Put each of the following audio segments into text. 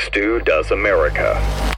Stu Does America.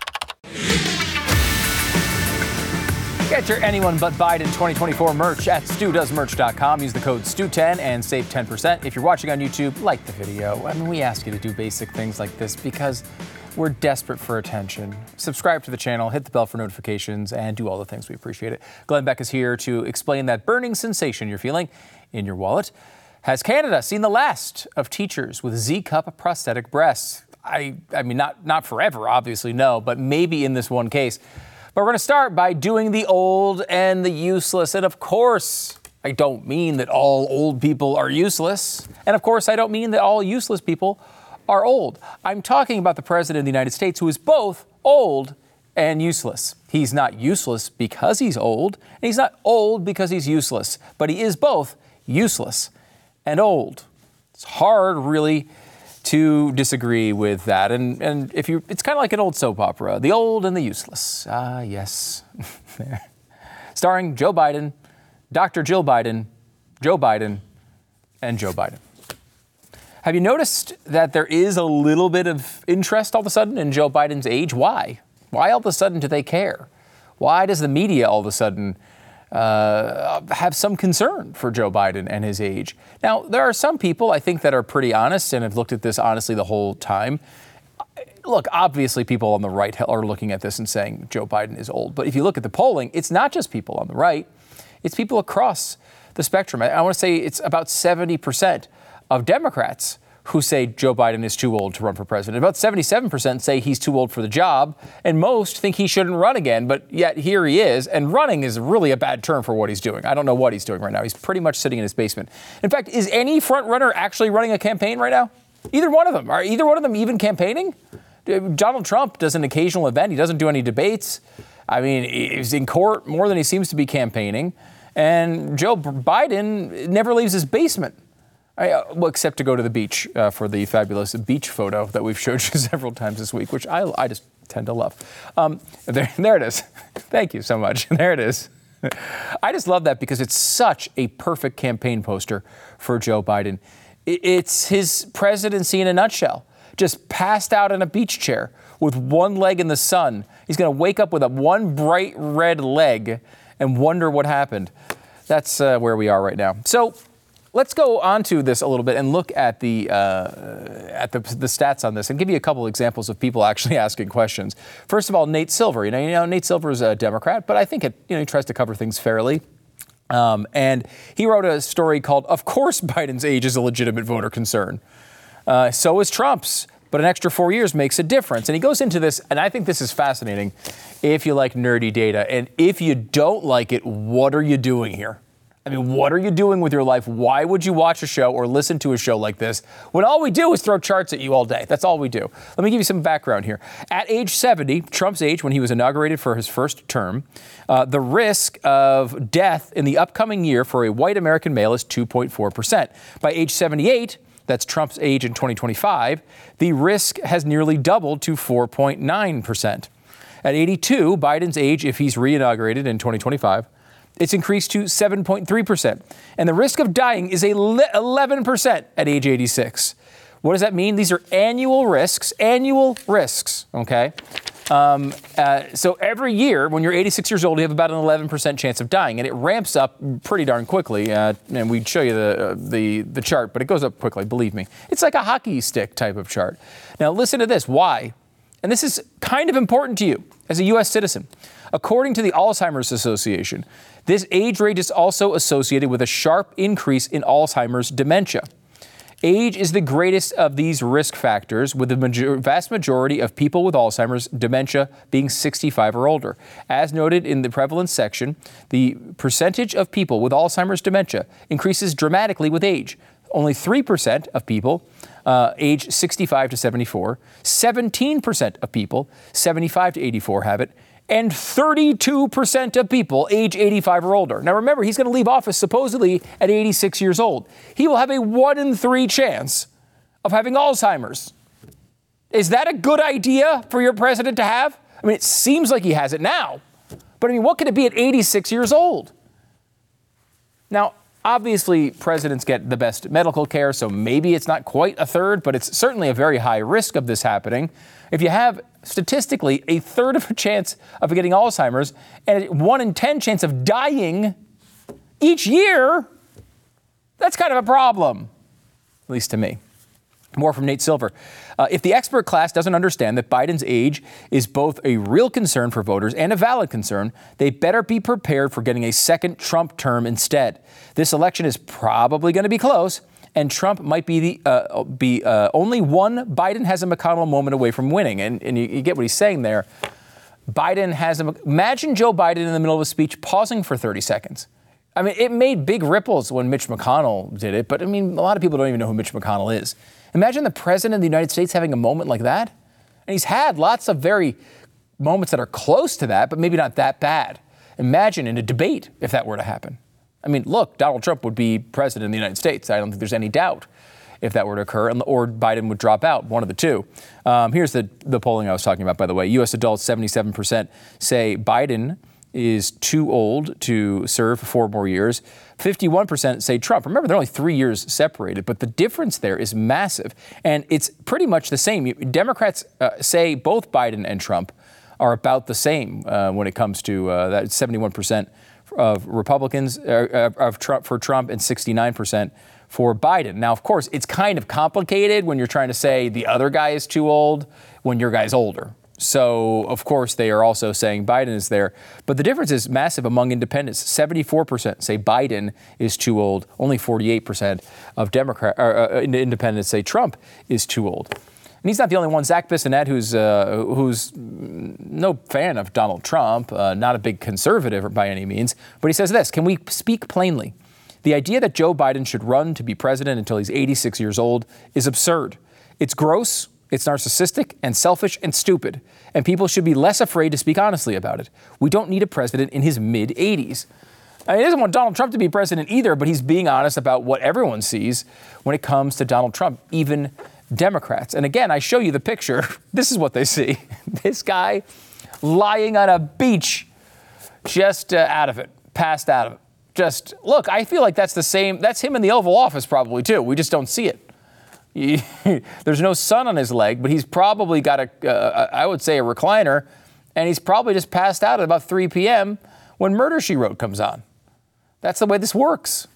Get your Anyone But Biden 2024 merch at StuDoesMerch.com. Use the code STU10 and save 10%. If you're watching on YouTube, like the video. I mean, we ask you to do basic things like this because we're desperate for attention. Subscribe to the channel, hit the bell for notifications, and do all the things. We appreciate it. Glenn Beck is here to explain that burning sensation you're feeling in your wallet. Has Canada seen the last of teachers with Z-cup prosthetic breasts? I mean, not forever, obviously, no, but maybe in this one case. But we're going to start by doing the old and the useless. And of course, I don't mean that all old people are useless. And of course, I don't mean that all useless people are old. I'm talking about the President of the United States, who is both old and useless. He's not useless because he's old, and he's not old because he's useless. But he is both useless and old. It's hard, really, to disagree with that. And if you, it's kind of like an old soap opera, The Old and the Useless. Ah, yes. Starring Joe Biden, Dr. Jill Biden, Joe Biden, and Joe Biden. Have you noticed that there is a little bit of interest all of a sudden in Joe Biden's age? Why? Why all of a sudden do they care? Why does the media all of a sudden have some concern for Joe Biden and his age? Now, there are some people, I think, that are pretty honest and have looked at this honestly the whole time. Look, obviously people on the right are looking at this and saying Joe Biden is old. But if you look at the polling, it's not just people on the right. It's people across the spectrum. I want to say it's about 70% of Democrats who say Joe Biden is too old to run for president. About 77% say he's too old for the job, and most think he shouldn't run again, but yet here he is, and running is really a bad term for what he's doing. I don't know what he's doing right now. He's pretty much sitting in his basement. In fact, is any front runner actually running a campaign right now? Either one of them. Are either one of them even campaigning? Donald Trump does an occasional event. He doesn't do any debates. I mean, he's in court more than he seems to be campaigning, and Joe Biden never leaves his basement. Well, except to go to the beach for the fabulous beach photo that we've showed you several times this week, which I just tend to love. There it is. Thank you so much. There it is. I just love that because it's such a perfect campaign poster for Joe Biden. It's his presidency in a nutshell. Just passed out in a beach chair with one leg in the sun. He's going to wake up with one bright red leg and wonder what happened. That's where we are right now. So let's go on to this a little bit and look at the stats on this and give you a couple examples of people actually asking questions. First of all, Nate Silver. You know, Nate Silver is a Democrat, but I think he tries to cover things fairly. And he wrote a story called "Of Course Biden's Age is a Legitimate Voter Concern." So is Trump's, but an extra 4 years makes a difference. And he goes into this, and I think this is fascinating if you like nerdy data. And if you don't like it, what are you doing here? I mean, what are you doing with your life? Why would you watch a show or listen to a show like this when all we do is throw charts at you all day? That's all we do. Let me give you some background here. At age 70, Trump's age, when he was inaugurated for his first term, the risk of death in the upcoming year for a white American male is 2.4%. By age 78, that's Trump's age in 2025, the risk has nearly doubled to 4.9%. At 82, Biden's age, if he's re-inaugurated in 2025, it's increased to 7.3%. And the risk of dying is 11% at age 86. What does that mean? These are annual risks, okay? So every year, when you're 86 years old, you have about an 11% chance of dying. And it ramps up pretty darn quickly. And we'd show you the chart, but it goes up quickly, believe me. It's like a hockey stick type of chart. Now, listen to this. Why? And this is kind of important to you as a U.S. citizen. According to the Alzheimer's Association, this age range is also associated with a sharp increase in Alzheimer's dementia. Age is the greatest of these risk factors, with the vast majority of people with Alzheimer's dementia being 65 or older. As noted in the prevalence section, the percentage of people with Alzheimer's dementia increases dramatically with age. Only 3% of people age 65 to 74, 17% of people 75 to 84 have it, and 32% of people age 85 or older. Now remember, he's going to leave office supposedly at 86 years old. He will have a 1 in 3 chance of having Alzheimer's. Is that a good idea for your president to have? I mean, it seems like he has it now. But I mean, what could it be at 86 years old? Now, Obviously, presidents get the best medical care, so maybe it's not quite a third, but it's certainly a very high risk of this happening. If you have statistically a third of a chance of getting Alzheimer's and a 1 in 10 chance of dying each year, that's kind of a problem, at least to me. More from Nate Silver. If the expert class doesn't understand that Biden's age is both a real concern for voters and a valid concern, they better be prepared for getting a second Trump term instead. This election is probably going to be close, and Trump might be only one Biden has a McConnell moment away from winning. And you get what he's saying there. Biden has imagine Joe Biden in the middle of a speech pausing for 30 seconds. I mean, it made big ripples when Mitch McConnell did it, but I mean, a lot of people don't even know who Mitch McConnell is. Imagine the president of the United States having a moment like that. And he's had lots of very moments that are close to that, but maybe not that bad. Imagine in a debate if that were to happen. I mean, look, Donald Trump would be president of the United States. I don't think there's any doubt if that were to occur, or Biden would drop out, one of the two. Here's the polling I was talking about, by the way. U.S. adults, 77% say Biden is too old to serve for 4 more years. 51% say Trump. Remember, they're only 3 years separated, but the difference there is massive. And it's pretty much the same. Democrats say both Biden and Trump are about the same when it comes to that 71% of Republicans for Trump and 69% for Biden. Now, of course, it's kind of complicated when you're trying to say the other guy is too old when your guy's older. So, of course, they are also saying Biden is there. But the difference is massive among independents. 74% say Biden is too old. Only 48% of independents say Trump is too old. And he's not the only one. Zach Bissonette, who's no fan of Donald Trump, not a big conservative by any means, but he says this: can we speak plainly? The idea that Joe Biden should run to be president until he's 86 years old is absurd. It's gross. It's narcissistic and selfish and stupid, and people should be less afraid to speak honestly about it. We don't need a president in his mid-80s. I mean, he doesn't want Donald Trump to be president either, but he's being honest about what everyone sees when it comes to Donald Trump, even Democrats. And again, I show you the picture. This is what they see. This guy lying on a beach, just out of it, passed out of it. Just, look, I feel like that's the same. That's him in the Oval Office probably, too. We just don't see it. There's no sun on his leg, but he's probably got I would say a recliner, and he's probably just passed out at about 3 p.m. when Murder, She Wrote comes on. That's the way this works.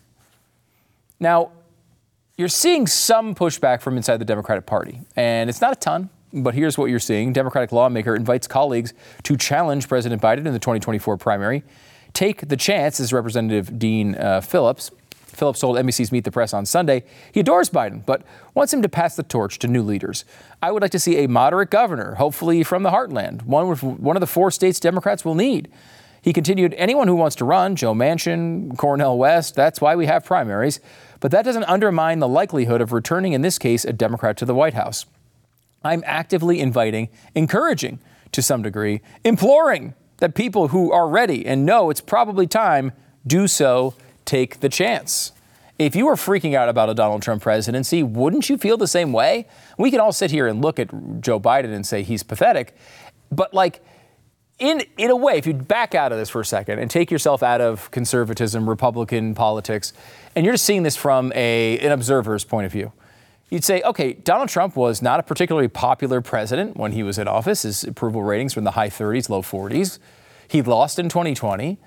Now, you're seeing some pushback from inside the Democratic Party, and it's not a ton, but here's what you're seeing. Democratic lawmaker invites colleagues to challenge President Biden in the 2024 primary. Take the chance, as Representative Dean Phillips told NBC's Meet the Press on Sunday. He adores Biden, but wants him to pass the torch to new leaders. I would like to see a moderate governor, hopefully from the heartland, one of the 4 states Democrats will need. He continued, anyone who wants to run, Joe Manchin, Cornel West, that's why we have primaries. But that doesn't undermine the likelihood of returning, in this case, a Democrat to the White House. I'm actively inviting, encouraging to some degree, imploring that people who are ready and know it's probably time do so. Take the chance. If you were freaking out about a Donald Trump presidency, wouldn't you feel the same way? We can all sit here and look at Joe Biden and say he's pathetic, but like in a way, if you back out of this for a second and take yourself out of conservatism, Republican politics, and you're just seeing this from an observer's point of view, you'd say, okay, Donald Trump was not a particularly popular president when he was in office. His approval ratings were in the high 30s, low 40s. He lost in 2020.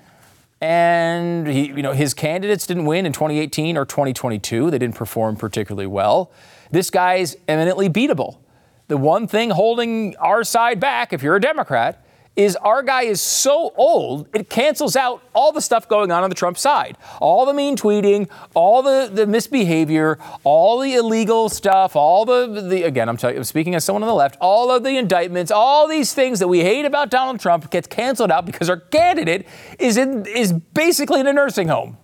And his candidates didn't win in 2018 or 2022. They didn't perform particularly well. This guy's eminently beatable. The one thing holding our side back, if you're a Democrat, is our guy is so old, it cancels out all the stuff going on the Trump side. All the mean tweeting, all the misbehavior, all the illegal stuff, all the again, I'm speaking as someone on the left, all of the indictments, all these things that we hate about Donald Trump gets canceled out because our candidate is basically in a nursing home.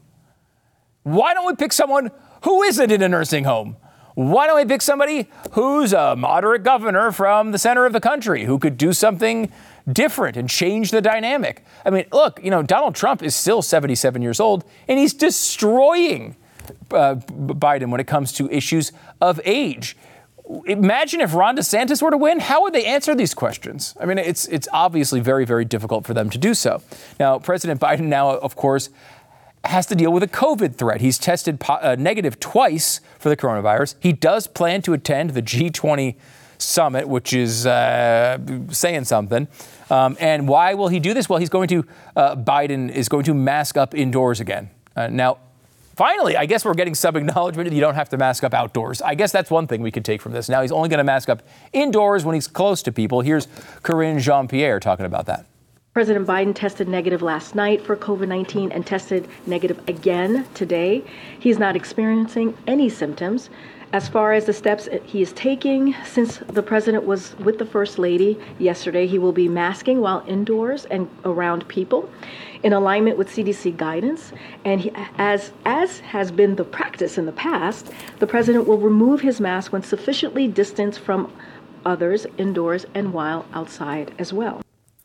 Why don't we pick someone who isn't in a nursing home? Why don't we pick somebody who's a moderate governor from the center of the country who could do something different and change the dynamic? I mean, look, Donald Trump is still 77 years old, and he's destroying Biden when it comes to issues of age. Imagine if Ron DeSantis were to win. How would they answer these questions? I mean, it's obviously very, very difficult for them to do so. Now, President Biden now, of course, has to deal with a COVID threat. He's tested negative twice for the coronavirus. He does plan to attend the G20 summit, which is saying something. And why will he do this? Well, Biden is going to mask up indoors again. Now, finally, I guess we're getting some acknowledgement that you don't have to mask up outdoors. I guess that's one thing we could take from this. Now he's only going to mask up indoors when he's close to people. Here's Karine Jean-Pierre talking about that. President Biden tested negative last night for COVID-19 and tested negative again today. He's not experiencing any symptoms. As far as the steps he is taking, since the president was with the First Lady yesterday, he will be masking while indoors and around people in alignment with CDC guidance. And as has been the practice in the past, the president will remove his mask when sufficiently distanced from others indoors and while outside as well.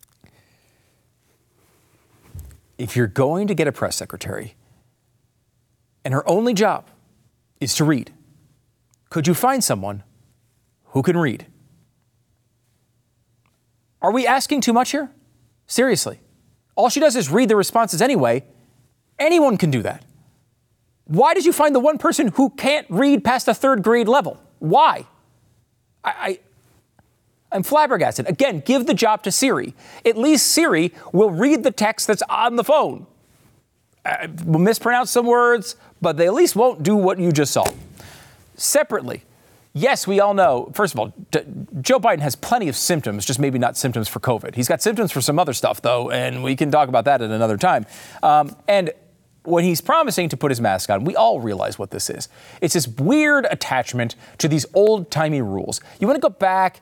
If you're going to get a press secretary and her only job is to read, could you find someone who can read? Are we asking too much here? Seriously. All she does is read the responses anyway. Anyone can do that. Why did you find the one person who can't read past the third grade level? Why? I'm flabbergasted. Again, give the job to Siri. At least Siri will read the text that's on the phone. We'll mispronounce some words, but they at least won't do what you just saw. Separately, yes, we all know, first of all, Joe Biden has plenty of symptoms, just maybe not symptoms for COVID. He's got symptoms for some other stuff, though, and we can talk about that at another time. And when he's promising to put his mask on, we all realize what this is. It's this weird attachment to these old-timey rules. You want to go back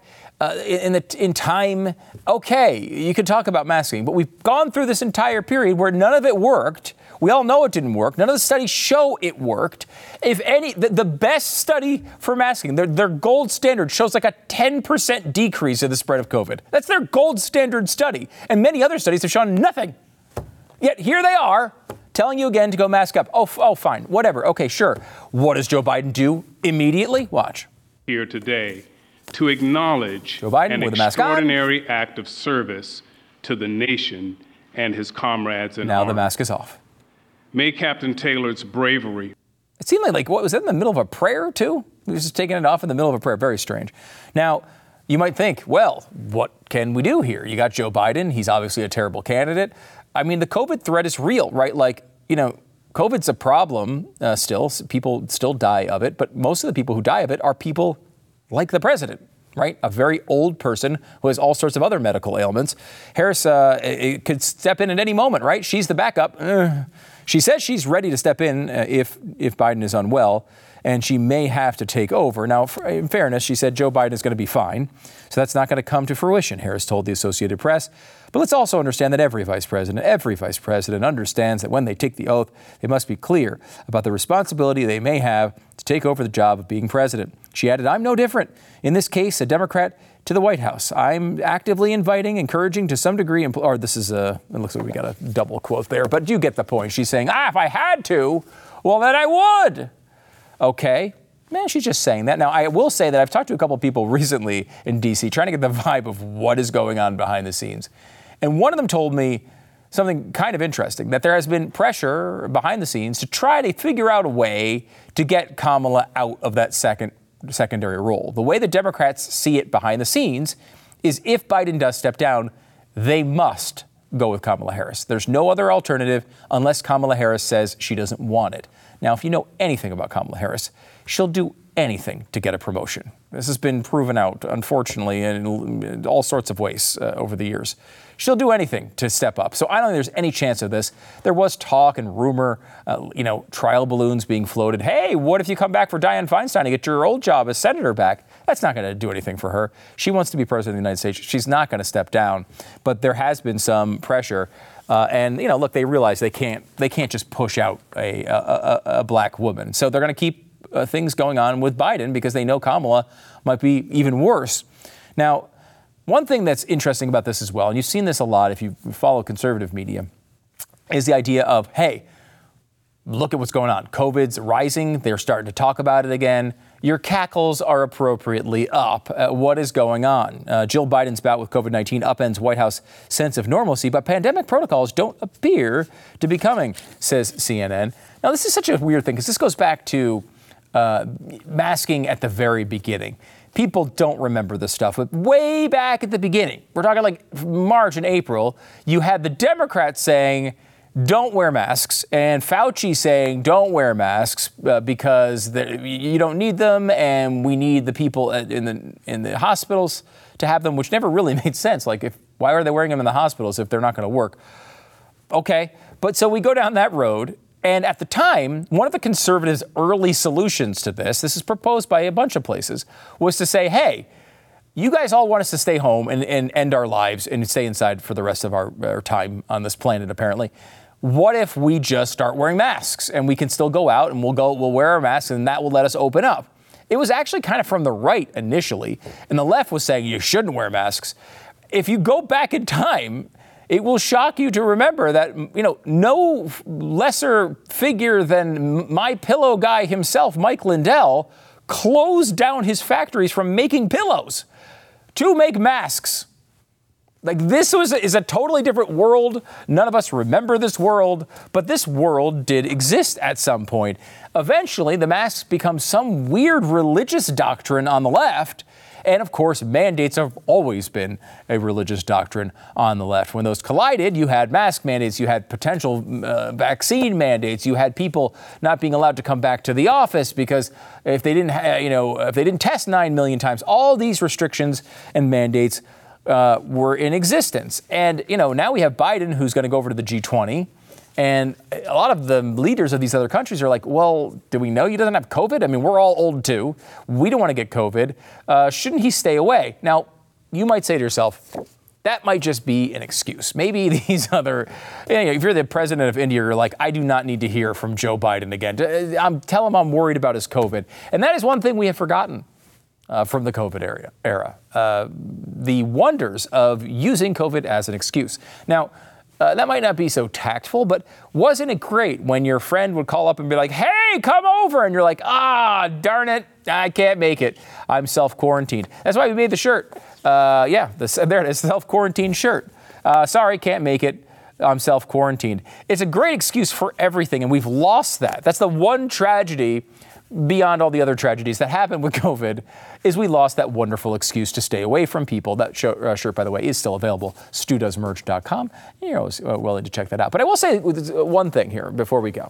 in time, okay, you could talk about masking, but we've gone through this entire period where none of it worked. We all know it didn't work. None of the studies show it worked. If any, the best study for masking, their gold standard shows like a 10% decrease in the spread of COVID. That's their gold standard study. And many other studies have shown nothing. Yet here they are telling you again to go mask up. Oh, fine, whatever. Okay, sure. What does Joe Biden do immediately? Watch. Here today to acknowledge Joe Biden an with a mask on. extraordinary act of service to the nation and his comrades in Now arms. the mask is off. May Captain Taylor's bravery. It seemed like what was that in the middle of a prayer too? He was just taking it off in the middle of a prayer. Very strange. Now, you might think, well, what can we do here? You got Joe Biden. He's obviously a terrible candidate. I mean, the COVID threat is real, right? Like, COVID's a problem still. People still die of it. But most of the people who die of it are people like the president, right? A very old person who has all sorts of other medical ailments. Harris could step in at any moment, right? She's the backup. She says she's ready to step in if Biden is unwell, and she may have to take over. Now, in fairness, she said Joe Biden is going to be fine, so that's not going to come to fruition, Harris told the Associated Press. But let's also understand that every vice president understands that when they take the oath, they must be clear about the responsibility they may have to take over the job of being president. She added, I'm no different. In this case, a Democrat to the White House. I'm actively inviting, encouraging to some degree, it looks like we got a double quote there, but you get the point. She's saying, if I had to, well, then I would. Okay. Man, she's just saying that. Now, I will say that I've talked to a couple of people recently in D.C. trying to get the vibe of what is going on behind the scenes. And one of them told me something kind of interesting, that there has been pressure behind the scenes to try to figure out a way to get Kamala out of that secondary role. The way the Democrats see it behind the scenes is if Biden does step down, they must go with Kamala Harris. There's no other alternative unless Kamala Harris says she doesn't want it. Now, if you know anything about Kamala Harris, she'll do anything to get a promotion. This has been proven out, unfortunately, in all sorts of ways over the years. She'll do anything to step up. So I don't think there's any chance of this. There was talk and rumor, trial balloons being floated. Hey, what if you come back for Dianne Feinstein and get your old job as senator back? That's not going to do anything for her. She wants to be president of the United States. She's not going to step down. But there has been some pressure. Look, they realize they can't just push out a black woman. So they're going to keep things going on with Biden because they know Kamala might be even worse. Now, one thing that's interesting about this as well, and you've seen this a lot if you follow conservative media, is the idea of, hey, look at what's going on. COVID's rising. They're starting to talk about it again. Your cackles are appropriately up. What is going on? Jill Biden's bout with COVID-19 upends White House sense of normalcy, but pandemic protocols don't appear to be coming, says CNN. Now, this is such a weird thing because this goes back to masking at the very beginning. People don't remember this stuff, but way back at the beginning, we're talking like March and April, you had the Democrats saying, don't wear masks, and Fauci saying don't wear masks because you don't need them, and we need the people in the hospitals to have them, which never really made sense. Like, why are they wearing them in the hospitals if they're not going to work? Okay, but so we go down that road, and at the time, one of the conservatives' early solutions to this is proposed by a bunch of places, was to say, hey, you guys all want us to stay home and end our lives and stay inside for the rest of our time on this planet, apparently. What if we just start wearing masks and we can still go out and we'll wear our masks and that will let us open up? It was actually kind of from the right initially, and the left was saying you shouldn't wear masks. If you go back in time, it will shock you to remember that, no lesser figure than my pillow guy himself, Mike Lindell, closed down his factories from making pillows to make masks. Like, this is a totally different world. None of us remember this world, but this world did exist at some point. Eventually, the masks become some weird religious doctrine on the left. And of course, mandates have always been a religious doctrine on the left. When those collided, you had mask mandates, you had potential vaccine mandates, you had people not being allowed to come back to the office because if they didn't test 9 million times, all these restrictions and mandates were in existence. And, now we have Biden, who's going to go over to the G20. And a lot of the leaders of these other countries are like, well, do we know he doesn't have COVID? I mean, we're all old, too. We don't want to get COVID. Shouldn't he stay away? Now, you might say to yourself, that might just be an excuse. Maybe these other, if you're the president of India, you're like, I do not need to hear from Joe Biden again. Tell him I'm worried about his COVID. And that is one thing we have forgotten. From the COVID era, the wonders of using COVID as an excuse. Now, that might not be so tactful, but wasn't it great when your friend would call up and be like, hey, come over, and you're like, darn it, I can't make it. I'm self-quarantined. That's why we made the shirt. There it is, self-quarantined shirt. Sorry, can't make it. I'm self-quarantined. It's a great excuse for everything, and we've lost that. That's the one tragedy beyond all the other tragedies that happened with COVID, is we lost that wonderful excuse to stay away from people. That shirt, by the way, is still available, StuDoesMerch.com. You're always willing to check that out. But I will say one thing here before we go.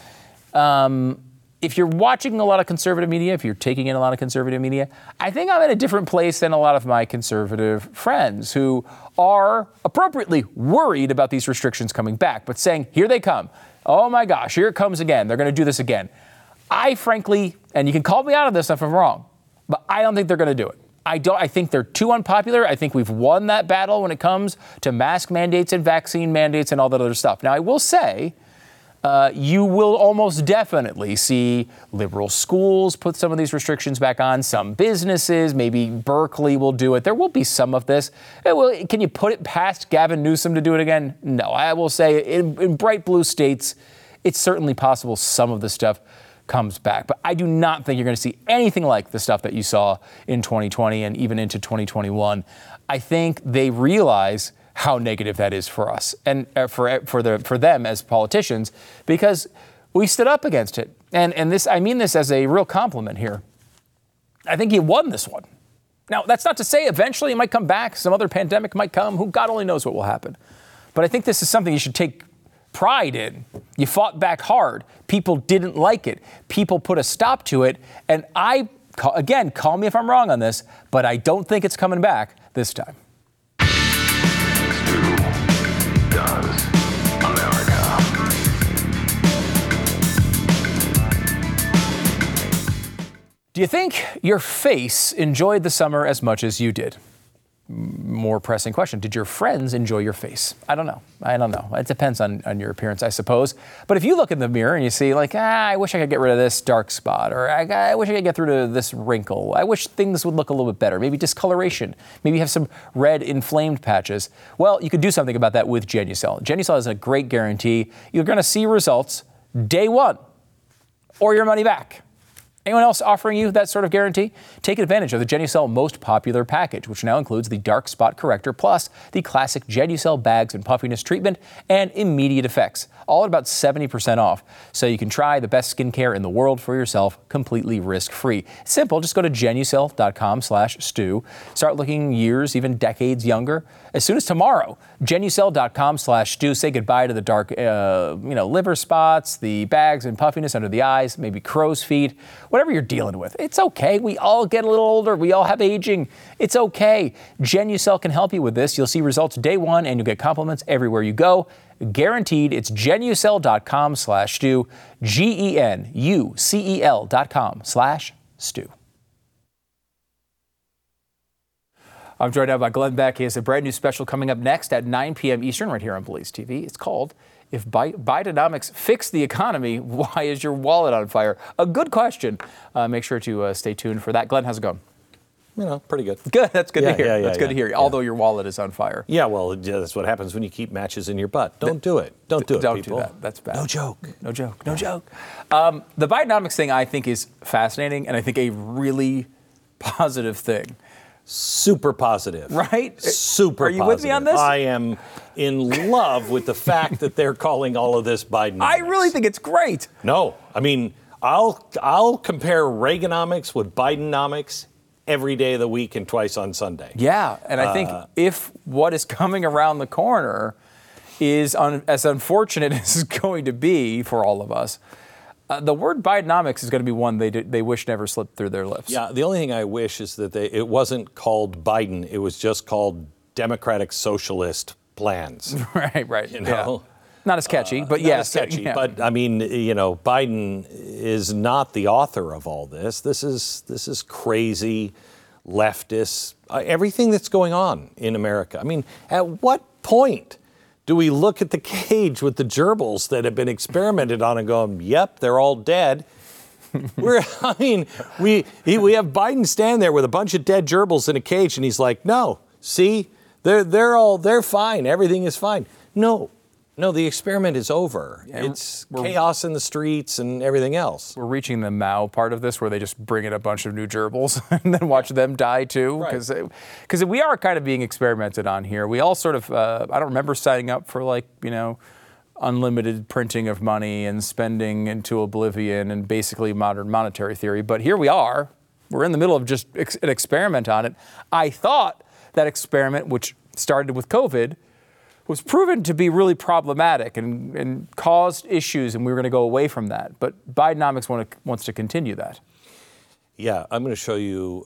If you're watching a lot of conservative media, if you're taking in a lot of conservative media, I think I'm in a different place than a lot of my conservative friends who are appropriately worried about these restrictions coming back, but saying, here they come. Oh my gosh, here it comes again. They're going to do this again. I frankly, and you can call me out on this if I'm wrong, but I don't think they're going to do it. I think they're too unpopular. I think we've won that battle when it comes to mask mandates and vaccine mandates and all that other stuff. Now, I will say, you will almost definitely see liberal schools put some of these restrictions back on, some businesses, maybe Berkeley will do it. There will be some of this. Can you put it past Gavin Newsom to do it again? No, I will say in bright blue states, it's certainly possible some of the stuff comes back. But I do not think you're going to see anything like the stuff that you saw in 2020 and even into 2021. I think they realize how negative that is for us and for them as politicians, because we stood up against it. And this, I mean this as a real compliment here. I think you won this one. Now, that's not to say eventually it might come back. Some other pandemic might come. Who God only knows what will happen. But I think this is something you should take pride in. You fought back hard. People didn't like it. People put a stop to it. And again, call me if I'm wrong on this, but I don't think it's coming back this time. Stu Does America. Do you think your face enjoyed the summer as much as you did? More pressing question. Did your friends enjoy your face? I don't know. It depends on your appearance, I suppose. But if you look in the mirror and you see like, I wish I could get rid of this dark spot, or I wish I could get through to this wrinkle. I wish things would look a little bit better. Maybe discoloration. Maybe you have some red inflamed patches. Well, you could do something about that with Genucel. Genucel has a great guarantee. You're going to see results day one or your money back. Anyone else offering you that sort of guarantee? Take advantage of the Genucel most popular package, which now includes the Dark Spot Corrector plus the classic Genucel bags and puffiness treatment and immediate effects, all at about 70% off. So you can try the best skincare in the world for yourself completely risk-free. Simple, just go to Genucel.com/Stu. Start looking years, even decades younger. As soon as tomorrow, Genucel.com/Stu. Say goodbye to the dark, liver spots, the bags and puffiness under the eyes, maybe crow's feet. Whatever you're dealing with, it's okay. We all get a little older. We all have aging. It's okay. Genucel can help you with this. You'll see results day one, and you'll get compliments everywhere you go. Guaranteed. It's Genucel.com/Stu. GENUCEL.com/Stu. I'm joined now by Glenn Beck. He has a brand new special coming up next at 9 p.m. Eastern right here on Blaze TV. It's called If Bidenomics Fix the Economy, Why is Your Wallet on Fire? A good question. Make sure to stay tuned for that. Glenn, how's it going? Pretty good. Good. That's good to hear. That's good to hear. Although your wallet is on fire. Yeah, well, that's what happens when you keep matches in your butt. Don't do it. Don't do it, Don't people. do that. That's bad. No joke. No joke. No joke. The Bidenomics thing, I think, is fascinating, and I think a really positive thing. Super positive. Right? Super positive. Are you with me on this? I am in love with the fact that they're calling all of this Bidenomics. I really think it's great. No, I mean, I'll compare Reaganomics with Bidenomics every day of the week and twice on Sunday. Yeah, and I think if what is coming around the corner is as unfortunate as it's going to be for all of us, the word Bidenomics is going to be one they wish never slipped through their lips. Yeah, the only thing I wish is that it wasn't called Biden. It was just called Democratic Socialist Plans. Right. You know? Yeah. Not as catchy, but not yes. as catchy. Yeah. But I mean, Biden is not the author of all this. This is crazy, leftist, everything that's going on in America. I mean, at what point do we look at the cage with the gerbils that have been experimented on and go, yep, they're all dead? We have Biden stand there with a bunch of dead gerbils in a cage, and he's like, no, see, they're fine, everything is fine. No, the experiment is over. Yeah, it's chaos in the streets and everything else. We're reaching the Mao part of this where they just bring in a bunch of new gerbils and then watch them die too. Because we are kind of being experimented on here. We all sort of, I don't remember signing up for unlimited printing of money and spending into oblivion and basically modern monetary theory. But here we are. We're in the middle of just an experiment on it. I thought that experiment, which started with COVID, was proven to be really problematic and caused issues, and we were going to go away from that. But Bidenomics wants to continue that. Yeah, I'm going to show you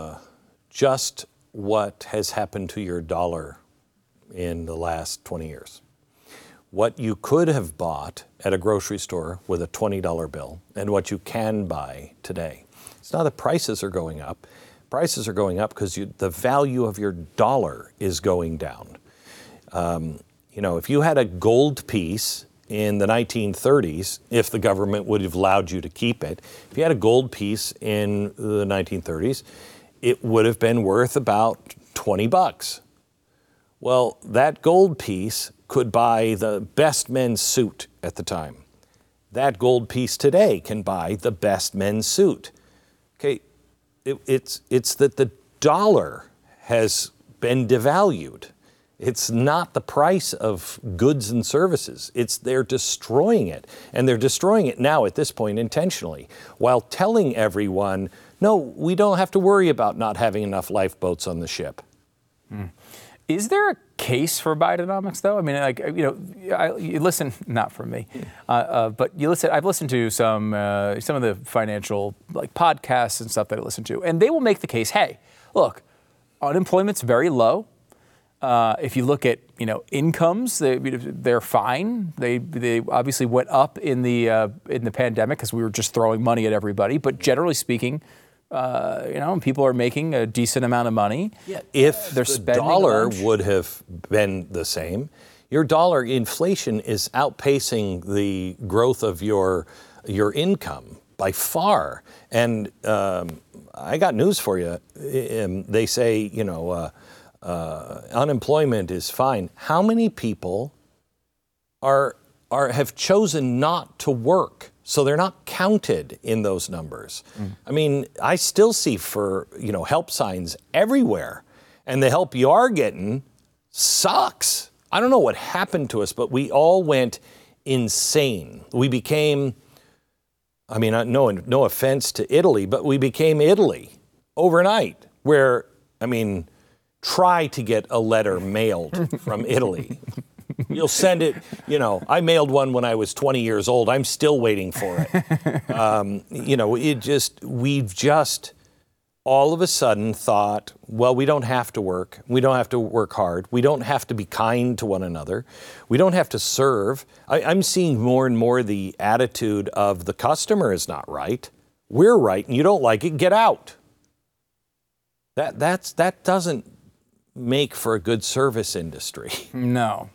just what has happened to your dollar in the last 20 years. What you could have bought at a grocery store with a $20 bill and what you can buy today. It's not that prices are going up. Prices are going up because the value of your dollar is going down. If you had a gold piece in the 1930s, if the government would have allowed you to keep it, if you had a gold piece in the 1930s, it would have been worth about $20. Well, that gold piece could buy the best men's suit at the time. That gold piece today can buy the best men's suit. Okay, it's that the dollar has been devalued. It's not the price of goods and services. They're destroying it. And they're destroying it now at this point intentionally, while telling everyone, no, we don't have to worry about not having enough lifeboats on the ship. Is there a case for Bidenomics, though? I mean, you listen, not from me, but you listen. I've listened to some of the financial podcasts and stuff that I listen to, and they will make the case, hey, look, unemployment's very low. If you look at incomes, they're fine. They obviously went up in the pandemic because we were just throwing money at everybody. But generally speaking, people are making a decent amount of money. Yeah. If the dollar would have been the same, your dollar inflation is outpacing the growth of your income by far. And I got news for you. They say unemployment is fine. How many people have chosen not to work So they're not counted in those numbers. I mean, I still see help signs everywhere. And the help you are getting sucks. I don't know what happened to us, but we all went insane. We became, no offense to Italy, but we became Italy overnight, where, try to get a letter mailed from Italy. You'll send it, I mailed one when I was 20 years old. I'm still waiting for it. We've just all of a sudden thought, well, we don't have to work. We don't have to work hard. We don't have to be kind to one another. We don't have to serve. I'm seeing more and more the attitude of the customer is not right. We're right, and you don't like it, get out. That doesn't make for a good service industry. No.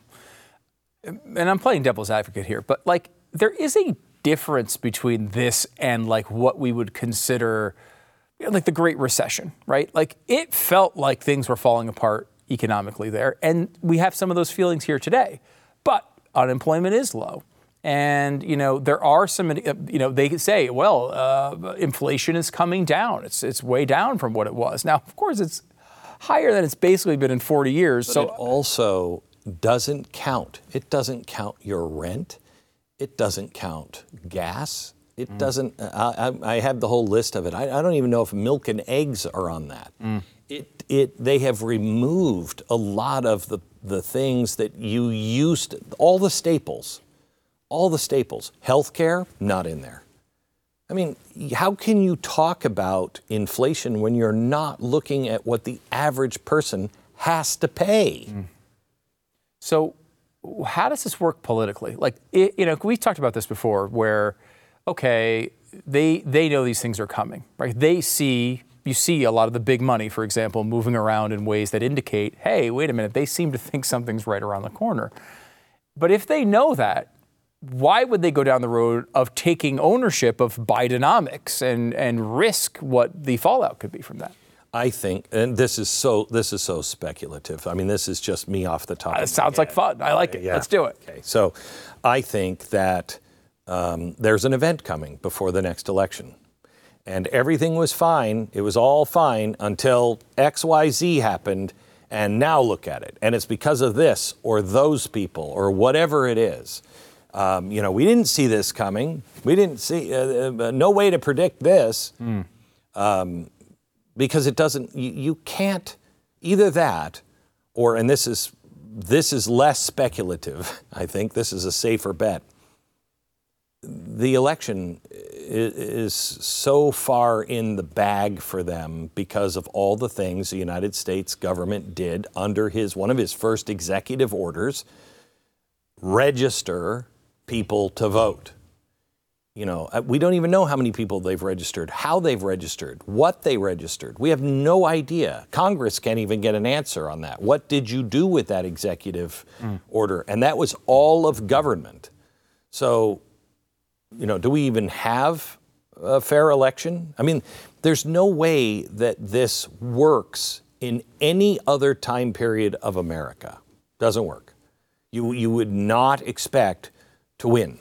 And I'm playing devil's advocate here, but there is a difference between this and what we would consider the Great Recession, right? It felt like things were falling apart economically there, and we have some of those feelings here today. But unemployment is low, and there are some. They say, well, inflation is coming down. It's way down from what it was. Now, of course, it's higher than it's basically been in 40 years. But it also doesn't count. It doesn't count your rent. It doesn't count gas. It doesn't. I have the whole list of it. I don't even know if milk and eggs are on that. They have removed a lot of the things that you used. All the staples. Healthcare, not in there. How can you talk about inflation when you're not looking at what the average person has to pay? So how does this work politically? We talked about this before where, okay, they know these things are coming, right? You see a lot of the big money, for example, moving around in ways that indicate, hey, wait a minute, they seem to think something's right around the corner. But if they know that, why would they go down the road of taking ownership of Bidenomics and risk what the fallout could be from that? I think, and this is so speculative. This is just me off the top of my head. It sounds like fun. I like it. Yeah. Let's do it. Okay. So I think that there's an event coming before the next election. And everything was fine. It was all fine until XYZ happened. And now look at it. And it's because of this or those people or whatever it is. We didn't see this coming. We didn't see, no way to predict this. Because it doesn't, you can't, either that, or, and this is less speculative, I think, this is a safer bet. The election is so far in the bag for them because of all the things the United States government did under one of his first executive orders, register people to vote. We don't even know how many people they've registered, how they've registered, what they registered. We have no idea. Congress can't even get an answer on that. What did you do with that executive order? And that was all of government. So, do we even have a fair election? There's no way that this works in any other time period of America. Doesn't work. You would not expect to win.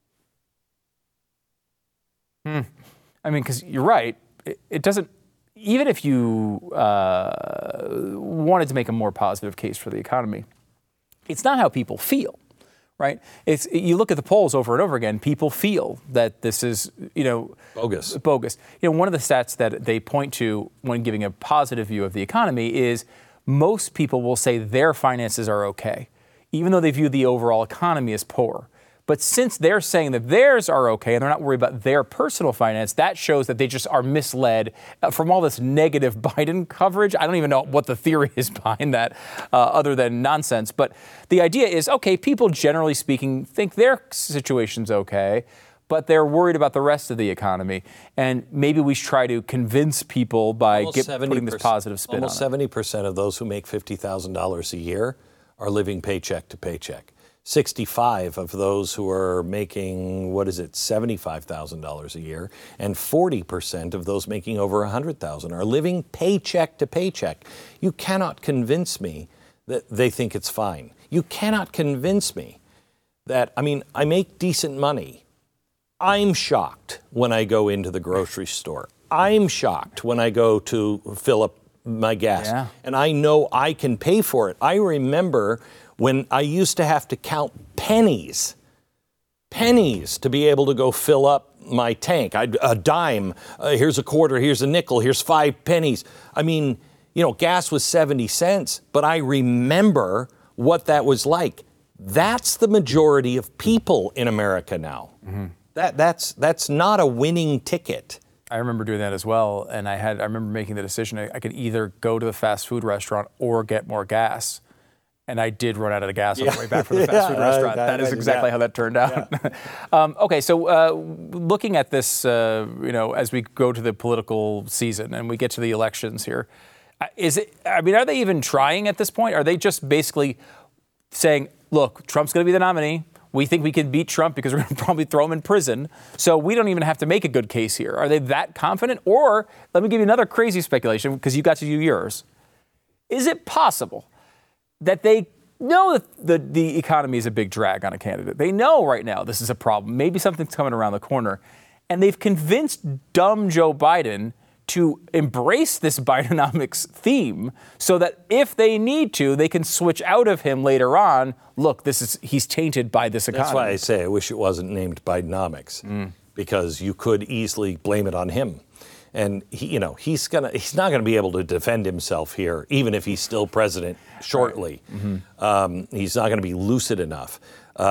Because you're right. It doesn't, even if you wanted to make a more positive case for the economy, it's not how people feel, right? You look at the polls over and over again, people feel that this is, bogus. One of the stats that they point to when giving a positive view of the economy is most people will say their finances are okay, even though they view the overall economy as poor. But since they're saying that theirs are okay and they're not worried about their personal finance, that shows that they just are misled from all this negative Biden coverage. I don't even know what the theory is behind that other than nonsense. But the idea is, okay, people generally speaking think their situation's okay, but they're worried about the rest of the economy. And maybe we should try to convince people by putting this positive spin on it. Almost 70% of those who make $50,000 a year are living paycheck to paycheck. 65 of those who are making, $75,000 a year, and 40% of those making over $100,000 are living paycheck to paycheck. You cannot convince me that they think it's fine. You cannot convince me that, I make decent money, I'm shocked when I go into the grocery store. I'm shocked when I go to fill up my gas. Yeah. And I know I can pay for it. I remember when I used to have to count pennies to be able to go fill up my tank. A dime, here's a quarter, here's a nickel, here's 5 pennies. I mean, gas was 70 cents, but I remember what that was like. That's the majority of people in America now. Mm-hmm. That's not a winning ticket. I remember doing that as well, and I remember making the decision I could either go to the fast food restaurant or get more gas. And I did run out of the gas on the way back from the fast food restaurant. That is exactly how that turned out. Yeah. Okay, so looking at this, as we go to the political season and we get to the elections here, are they even trying at this point? Are they just basically saying, look, Trump's going to be the nominee. We think we can beat Trump because we're going to probably throw him in prison. So we don't even have to make a good case here. Are they that confident? Or let me give you another crazy speculation because you got to do yours. Is it possible that they know that the economy is a big drag on a candidate? They know right now this is a problem. Maybe something's coming around the corner. And they've convinced dumb Joe Biden to embrace this Bidenomics theme so that if they need to, they can switch out of him later on. Look, he's tainted by this economy. That's why I say I wish it wasn't named Bidenomics, because you could easily blame it on him. And he's not gonna be able to defend himself here, even if he's still president shortly. Mm-hmm. He's not gonna be lucid enough.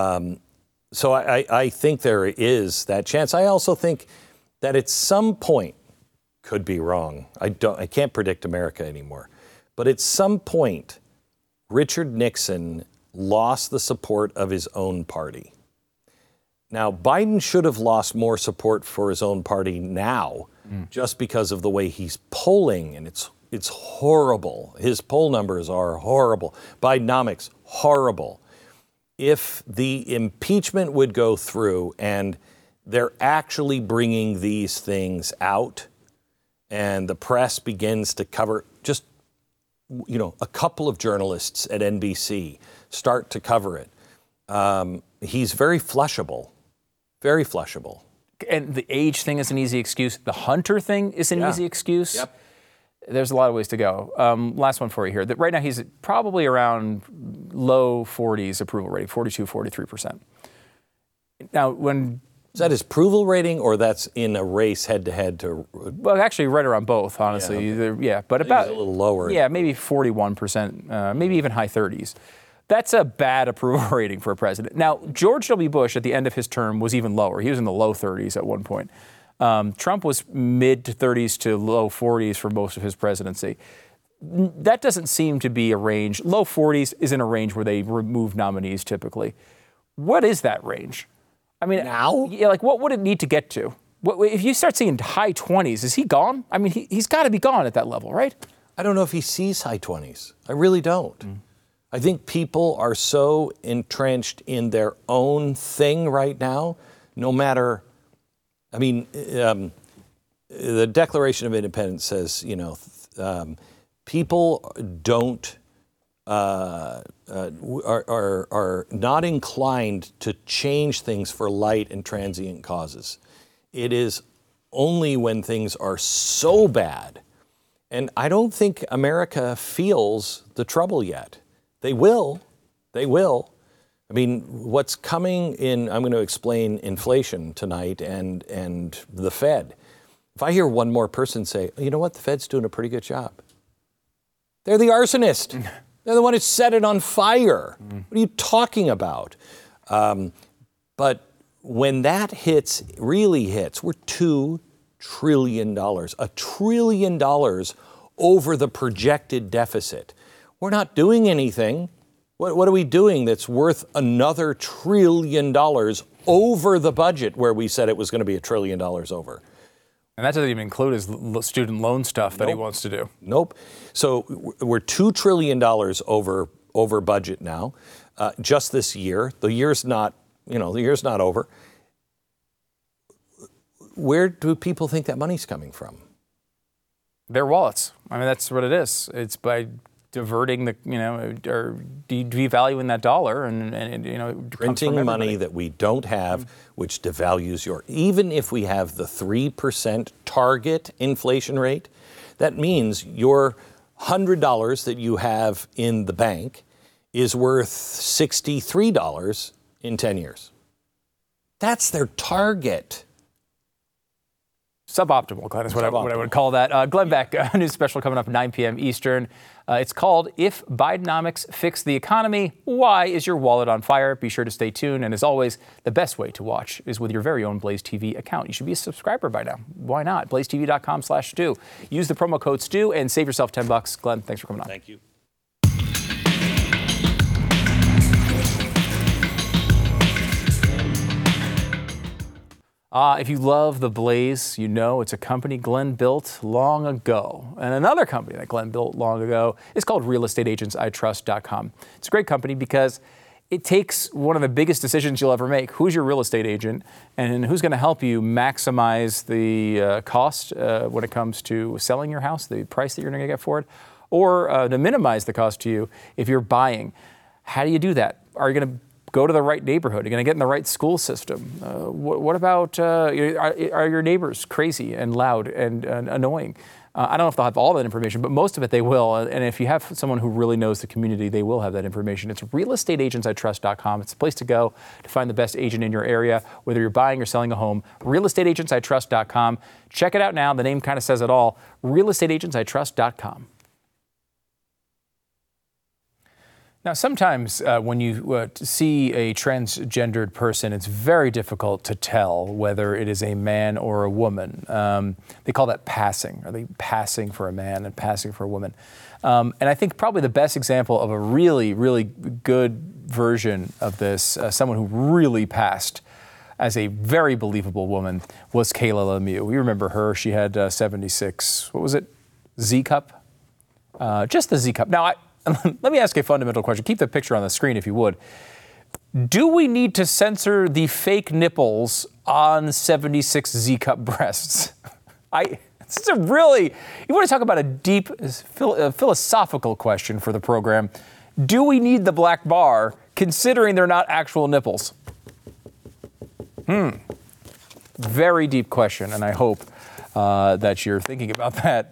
So I think there is that chance. I also think that at some point, could be wrong. I can't predict America anymore. But at some point, Richard Nixon lost the support of his own party. Now, Biden should have lost more support for his own party now, just because of the way he's polling, and it's horrible. His poll numbers are horrible. Bidenomics, horrible. If the impeachment would go through and they're actually bringing these things out, and the press begins to cover, just, a couple of journalists at NBC start to cover it. He's very flushable, very flushable. And the age thing is an easy excuse. The Hunter thing is an easy excuse. Yep. There's a lot of ways to go. Last one for you here. Right now he's probably around low 40s approval rating, 42, 43%. Now, is that his approval rating, or that's in a race head-to-head to? Well, actually, right around both, honestly. Yeah, but about a little lower. Yeah, maybe 41%, maybe even high 30s. That's a bad approval rating for a president. Now, George W. Bush at the end of his term was even lower. He was in the low 30s at one point. Trump was mid 30s to low 40s for most of his presidency. That doesn't seem to be a range. Low 40s is in a range where they remove nominees typically. What is that range? I mean, now? Yeah, what would it need to get to? If you start seeing high 20s, is he gone? I mean, he's got to be gone at that level, right? I don't know if he sees high 20s. I really don't. I think people are so entrenched in their own thing right now, no matter, the Declaration of Independence says, people don't, are not inclined to change things for light and transient causes. It is only when things are so bad. And I don't think America feels the trouble yet. They will. They will. I mean, what's coming in, I'm going to explain inflation tonight and the Fed. If I hear one more person say, you know what, the Fed's doing a pretty good job. They're the arsonist. They're the one who set it on fire. What are you talking about? But when that really hits, we're $2 trillion, $1 trillion over the projected deficit. We're not doing anything. What are we doing that's worth another $1 trillion over the budget where we said it was going to be $1 trillion over? And that doesn't even include his student loan stuff that he wants to do. Nope. So we're $2 trillion over budget now, just this year. The year's not over. Where do people think that money's coming from? Their wallets. I mean, that's what it is. It's by diverting the, or devaluing that dollar and it comes from Printing everybody. money that we don't have, which devalues even if we have the 3% target inflation rate, that means your $100 that you have in the bank is worth $63 in 10 years. That's their target. Suboptimal, Glenn, is what I would call that. Glenn Beck, a new special coming up at 9 p.m. Eastern. It's called If Bidenomics Fix the Economy, Why is Your Wallet on Fire? Be sure to stay tuned. And as always, the best way to watch is with your very own Blaze TV account. You should be a subscriber by now. Why not? BlazeTV.com/Stu. Use the promo code Stu and save yourself $10. Glenn, thanks for coming on. Thank you. If you love the Blaze, you know it's a company Glenn built long ago. And another company that Glenn built long ago is called realestateagentsitrust.com. It's a great company because it takes one of the biggest decisions you'll ever make. Who's your real estate agent and who's going to help you maximize the cost when it comes to selling your house, the price that you're going to get for it, or to minimize the cost to you if you're buying. How do you do that? Are you going to go to the right neighborhood? You're going to get in the right school system. What about, are your neighbors crazy and loud and annoying? I don't know if they'll have all that information, but most of it they will. And if you have someone who really knows the community, they will have that information. It's realestateagentsitrust.com. It's a place to go to find the best agent in your area, whether you're buying or selling a home. Realestateagentsitrust.com. Check it out now. The name kind of says it all. Realestateagentsitrust.com. Now, sometimes when you see a transgendered person, it's very difficult to tell whether it is a man or a woman. They call that passing. Are they passing for a man and passing for a woman? And I think probably the best example of a really, really good version of this, someone who really passed as a very believable woman, was Kayla Lemieux. We remember her. She had 76, what was it, Z cup? Just the Z cup. Now, let me ask a fundamental question. Keep the picture on the screen if you would. Do we need to censor the fake nipples on 76 Z-cup breasts? This is a really, you want to talk about a deep philosophical question for the program. Do we need the black bar considering they're not actual nipples? Very deep question, and I hope that you're thinking about that.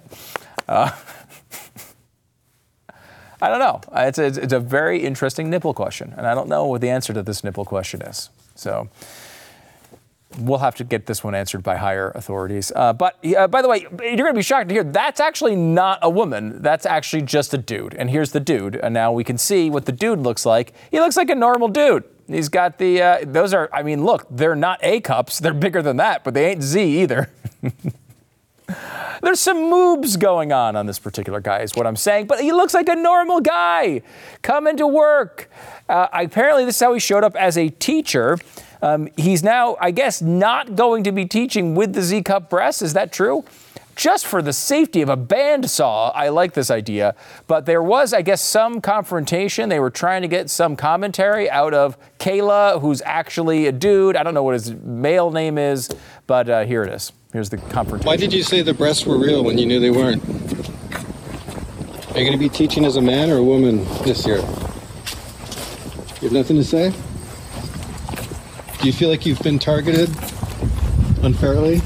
I don't know. It's a very interesting nipple question, and I don't know what the answer to this nipple question is. So we'll have to get this one answered by higher authorities. But by the way, you're going to be shocked to hear that's actually not a woman. That's actually just a dude. And here's the dude. And now we can see what the dude looks like. He looks like a normal dude. He's got the, those are, I mean, look, they're not A cups. They're bigger than that, but they ain't Z either. There's some moobs going on this particular guy is what I'm saying, but he looks like a normal guy coming to work. Apparently this is how he showed up as a teacher. He's now, I guess, not going to be teaching with the Z-cup breasts. Is that true? Just for the safety of a bandsaw, I like this idea. But there was, I guess, some confrontation. They were trying to get some commentary out of Kayla, who's actually a dude. I don't know what his male name is, but here it is. Here's the confrontation. Why did you say the breasts were real when you knew they weren't? Are you going to be teaching as a man or a woman this year? You have nothing to say? Do you feel like you've been targeted unfairly?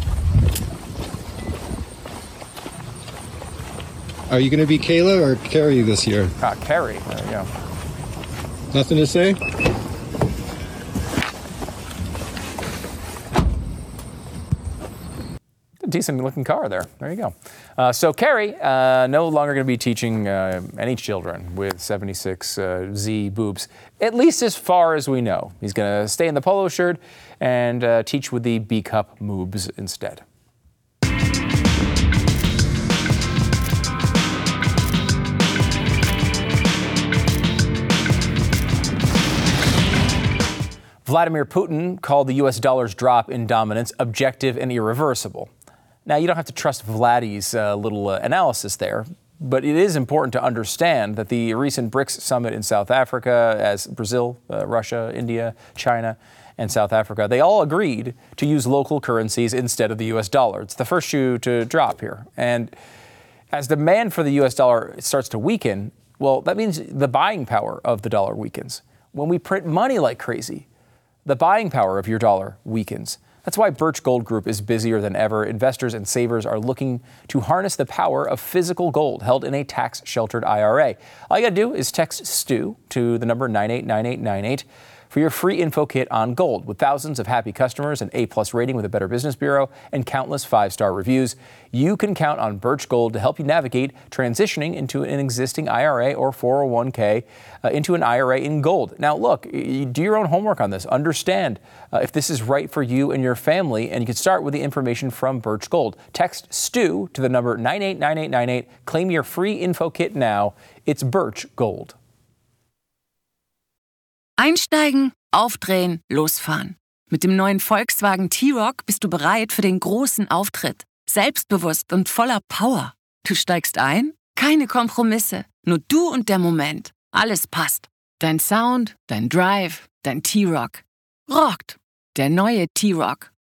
Are you going to be Kayla or Carrie this year? Carrie. There you go. Nothing to say? Decent looking car there. There you go. So Carrie, no longer going to be teaching any children with 76 Z boobs, at least as far as we know. He's going to stay in the polo shirt and teach with the B cup moobs instead. Vladimir Putin called the U.S. dollar's drop in dominance objective and irreversible. Now, you don't have to trust Vladdy's little analysis there, but it is important to understand that the recent BRICS summit in South Africa, as Brazil, Russia, India, China, and South Africa, they all agreed to use local currencies instead of the U.S. dollar. It's the first shoe to drop here. And As demand for the U.S. dollar starts to weaken, well, that means the buying power of the dollar weakens. When we print money like crazy, the buying power of your dollar weakens. That's why Birch Gold Group is busier than ever. Investors and savers are looking to harness the power of physical gold held in a tax-sheltered IRA. All you got to do is text STU to the number 989898 for your free info kit on gold. With thousands of happy customers, an A+ rating with a Better Business Bureau, and countless 5-star reviews, you can count on Birch Gold to help you navigate transitioning into an existing IRA or 401k into an IRA in gold. Now, look, you do your own homework on this. Understand if this is right for you and your family, and you can start with the information from Birch Gold. Text STU to the number 989898. Claim your free info kit now. It's Birch Gold. Einsteigen, aufdrehen, losfahren. Mit dem neuen Volkswagen T-Roc bist du bereit für den großen Auftritt. Selbstbewusst und voller Power. Du steigst ein? Keine Kompromisse. Nur du und der Moment. Alles passt. Dein Sound, dein Drive, dein T-Roc. Rockt. Der neue T-Roc.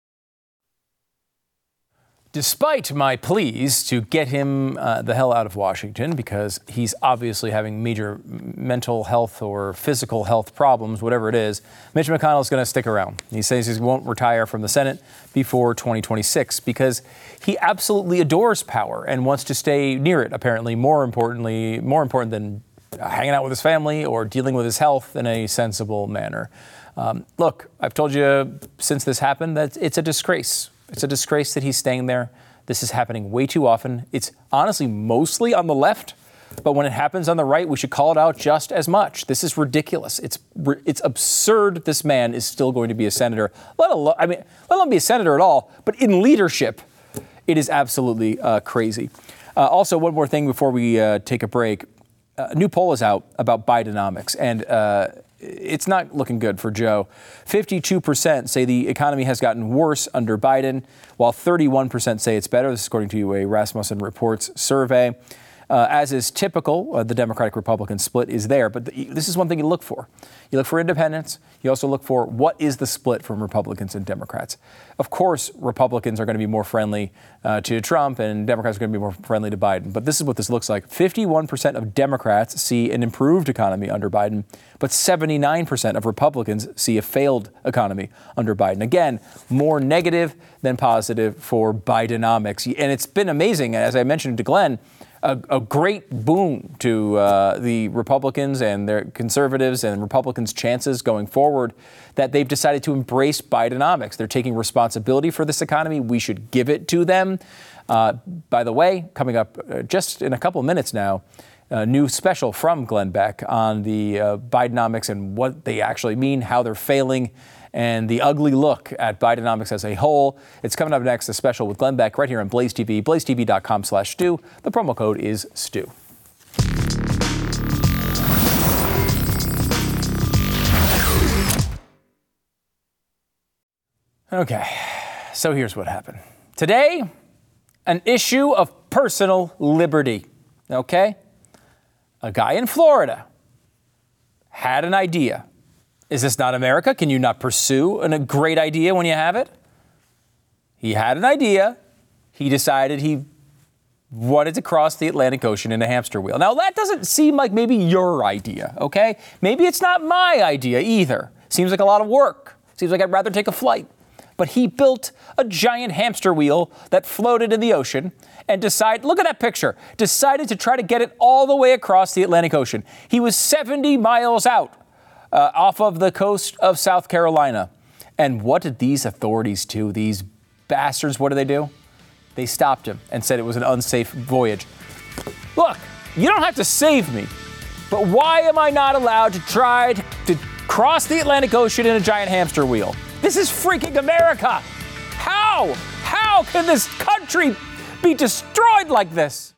Despite my pleas to get him the hell out of Washington, because he's obviously having major mental health or physical health problems, whatever it is, Mitch McConnell is going to stick around. He says he won't retire from the Senate before 2026 because he absolutely adores power and wants to stay near it, apparently, more important than hanging out with his family or dealing with his health in a sensible manner. Look, I've told you since this happened that it's a disgrace. It's a disgrace that he's staying there. This is happening way too often. It's honestly mostly on the left, but when it happens on the right, we should call it out just as much. This is ridiculous. It's absurd this man is still going to be a senator, let alone be a senator at all, but in leadership, it is absolutely crazy. Also, one more thing before we take a break. A new poll is out about Bidenomics, and it's not looking good for Joe. 52% say the economy has gotten worse under Biden, while 31% say it's better. This is according to a Rasmussen Reports survey. As is typical, the Democratic-Republican split is there. But this is one thing you look for. You look for independence. You also look for what is the split from Republicans and Democrats. Of course, Republicans are going to be more friendly to Trump and Democrats are going to be more friendly to Biden. But this is what this looks like. 51% of Democrats see an improved economy under Biden, but 79% of Republicans see a failed economy under Biden. Again, more negative than positive for Bidenomics. And it's been amazing, as I mentioned to Glenn, a great boon to the Republicans and their conservatives and Republicans' chances going forward that they've decided to embrace Bidenomics. They're taking responsibility for this economy. We should give it to them. By the way, coming up just in a couple of minutes now, a new special from Glenn Beck on the Bidenomics and what they actually mean, how they're failing, and the ugly look at Bidenomics as a whole. It's coming up next, a special with Glenn Beck right here on Blaze TV, blazetv.com/Stu. The promo code is Stu. Okay, so here's what happened. Today, an issue of personal liberty, okay? A guy in Florida had an idea. Is this not America? Can you not pursue a great idea when you have it? He had an idea. He decided he wanted to cross the Atlantic Ocean in a hamster wheel. Now, that doesn't seem like maybe your idea, okay? Maybe it's not my idea either. Seems like a lot of work. Seems like I'd rather take a flight. But he built a giant hamster wheel that floated in the ocean and look at that picture, decided to try to get it all the way across the Atlantic Ocean. He was 70 miles out. Off of the coast of South Carolina. And what did these authorities do? These bastards, what did they do? They stopped him and said it was an unsafe voyage. Look, you don't have to save me, but why am I not allowed to try to cross the Atlantic Ocean in a giant hamster wheel? This is freaking America. How? How can this country be destroyed like this?